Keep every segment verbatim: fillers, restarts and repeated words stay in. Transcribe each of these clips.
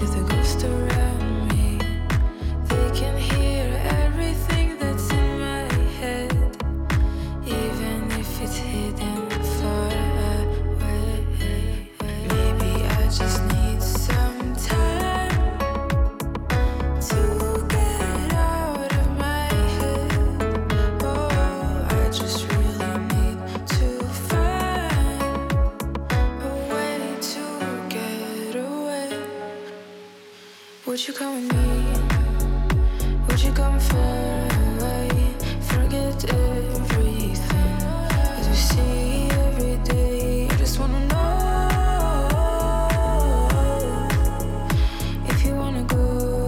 to the ghost around me. They can hear everything that's in my head, even if it's hidden far away. Maybe I just need some time to get out of my head. Oh, I just really need to find a way to get away. Would you come with me? Would you come far away? Forget everything as we see every day. I just wanna know if you wanna go.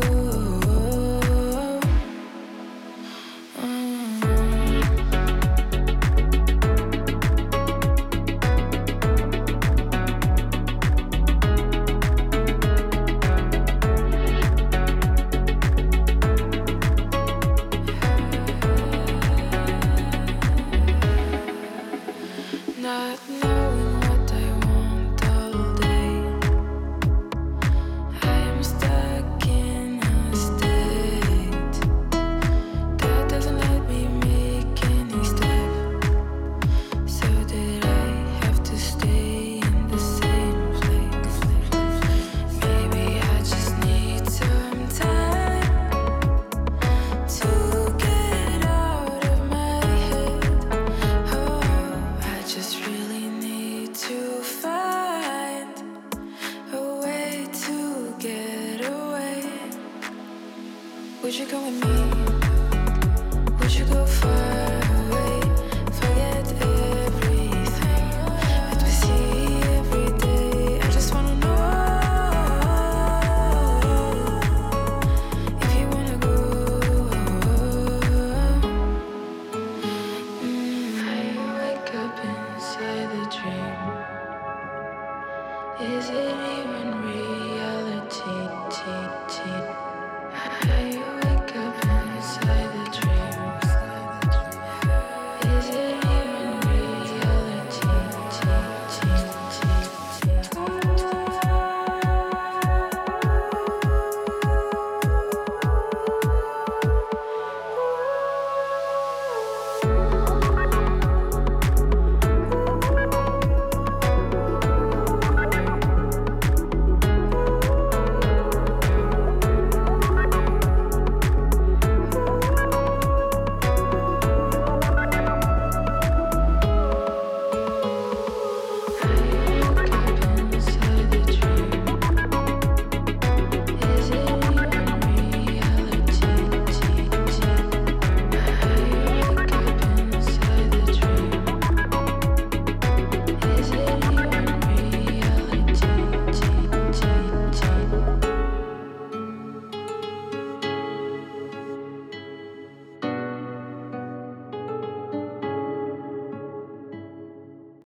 Not knowing what I want all day, I am stuck in a state that doesn't let me make any step. So that I have to stay in the same place. Maybe I just need some time to get out of my head. Oh, I just really need to find a way to get away. Would you go with me? Would you go far away? Forget everything that we see every day. I just wanna know if you wanna go. Mm, I wake up inside the dream. Is it even reality? I